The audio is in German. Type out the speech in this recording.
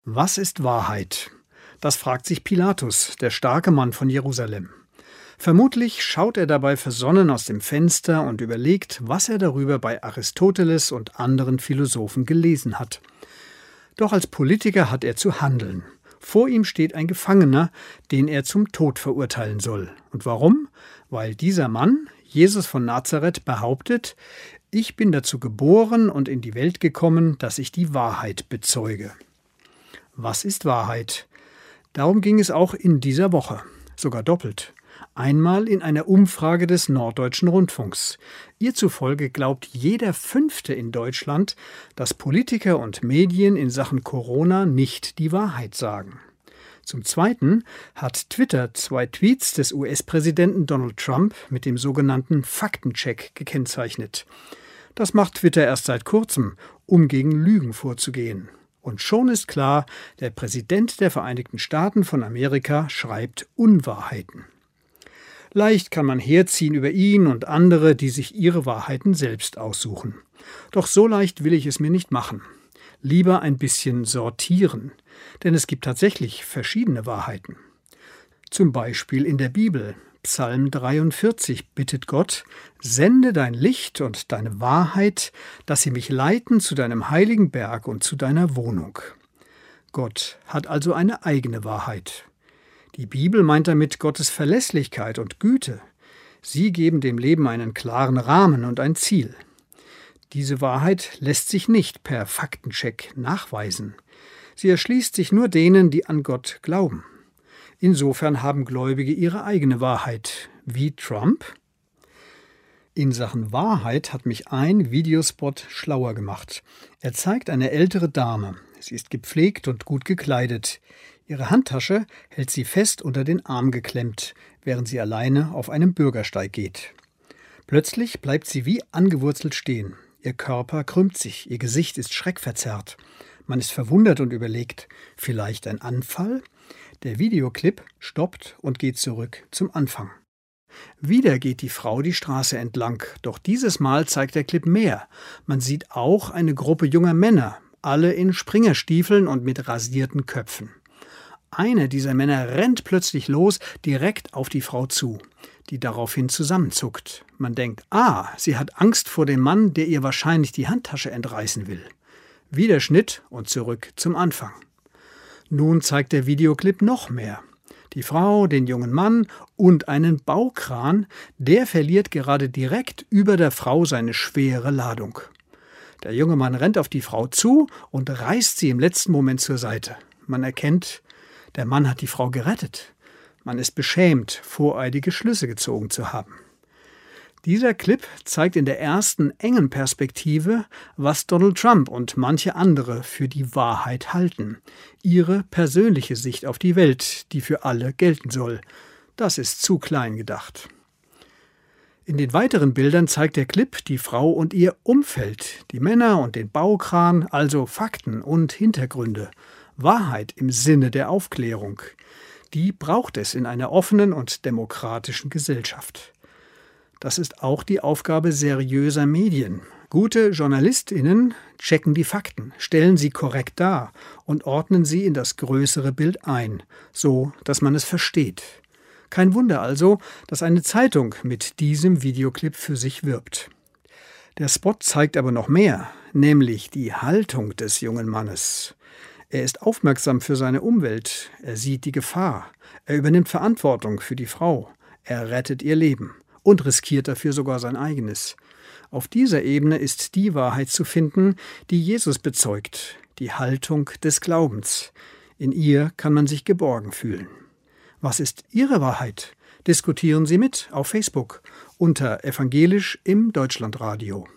Was ist Wahrheit? Das fragt sich Pilatus, der starke Mann von Jerusalem. Vermutlich schaut er dabei versonnen aus dem Fenster und überlegt, was er darüber bei Aristoteles und anderen Philosophen gelesen hat. Doch als Politiker hat er zu handeln. Vor ihm steht ein Gefangener, den er zum Tod verurteilen soll. Und warum? Weil dieser Mann, Jesus von Nazareth, behauptet, ich bin dazu geboren und in die Welt gekommen, dass ich die Wahrheit bezeuge. Was ist Wahrheit? Darum ging es auch in dieser Woche, sogar doppelt. Einmal in einer Umfrage des Norddeutschen Rundfunks. Ihr zufolge glaubt jeder Fünfte in Deutschland, dass Politiker und Medien in Sachen Corona nicht die Wahrheit sagen. Zum Zweiten hat Twitter 2 Tweets des US-Präsidenten Donald Trump mit dem sogenannten Faktencheck gekennzeichnet. Das macht Twitter erst seit kurzem, um gegen Lügen vorzugehen. Und schon ist klar, der Präsident der Vereinigten Staaten von Amerika schreibt Unwahrheiten. Leicht kann man herziehen über ihn und andere, die sich ihre Wahrheiten selbst aussuchen. Doch so leicht will ich es mir nicht machen. Lieber ein bisschen sortieren, denn es gibt tatsächlich verschiedene Wahrheiten. Zum Beispiel in der Bibel. Psalm 43 bittet Gott, sende dein Licht und deine Wahrheit, dass sie mich leiten zu deinem heiligen Berg und zu deiner Wohnung. Gott hat also eine eigene Wahrheit. Die Bibel meint damit Gottes Verlässlichkeit und Güte. Sie geben dem Leben einen klaren Rahmen und ein Ziel. Diese Wahrheit lässt sich nicht per Faktencheck nachweisen. Sie erschließt sich nur denen, die an Gott glauben. Insofern haben Gläubige ihre eigene Wahrheit, wie Trump. In Sachen Wahrheit hat mich ein Videospot schlauer gemacht. Er zeigt eine ältere Dame. Sie ist gepflegt und gut gekleidet. Ihre Handtasche hält sie fest unter den Arm geklemmt, während sie alleine auf einem Bürgersteig geht. Plötzlich bleibt sie wie angewurzelt stehen. Ihr Körper krümmt sich, ihr Gesicht ist schreckverzerrt. Man ist verwundert und überlegt, vielleicht ein Anfall? Der Videoclip stoppt und geht zurück zum Anfang. Wieder geht die Frau die Straße entlang, doch dieses Mal zeigt der Clip mehr. Man sieht auch eine Gruppe junger Männer, alle in Springerstiefeln und mit rasierten Köpfen. Einer dieser Männer rennt plötzlich los, direkt auf die Frau zu, die daraufhin zusammenzuckt. Man denkt, sie hat Angst vor dem Mann, der ihr wahrscheinlich die Handtasche entreißen will. Wieder Schnitt und zurück zum Anfang. Nun zeigt der Videoclip noch mehr. Die Frau, den jungen Mann und einen Baukran, der verliert gerade direkt über der Frau seine schwere Ladung. Der junge Mann rennt auf die Frau zu und reißt sie im letzten Moment zur Seite. Man erkennt, der Mann hat die Frau gerettet. Man ist beschämt, voreilige Schlüsse gezogen zu haben. Dieser Clip zeigt in der ersten engen Perspektive, was Donald Trump und manche andere für die Wahrheit halten. Ihre persönliche Sicht auf die Welt, die für alle gelten soll. Das ist zu klein gedacht. In den weiteren Bildern zeigt der Clip die Frau und ihr Umfeld, die Männer und den Baukran, also Fakten und Hintergründe. Wahrheit im Sinne der Aufklärung. Die braucht es in einer offenen und demokratischen Gesellschaft. Das ist auch die Aufgabe seriöser Medien. Gute JournalistInnen checken die Fakten, stellen sie korrekt dar und ordnen sie in das größere Bild ein, so dass man es versteht. Kein Wunder also, dass eine Zeitung mit diesem Videoclip für sich wirbt. Der Spot zeigt aber noch mehr, nämlich die Haltung des jungen Mannes. Er ist aufmerksam für seine Umwelt, er sieht die Gefahr, er übernimmt Verantwortung für die Frau, er rettet ihr Leben und riskiert dafür sogar sein eigenes. Auf dieser Ebene ist die Wahrheit zu finden, die Jesus bezeugt, die Haltung des Glaubens. In ihr kann man sich geborgen fühlen. Was ist Ihre Wahrheit? Diskutieren Sie mit auf Facebook unter Evangelisch im Deutschlandradio.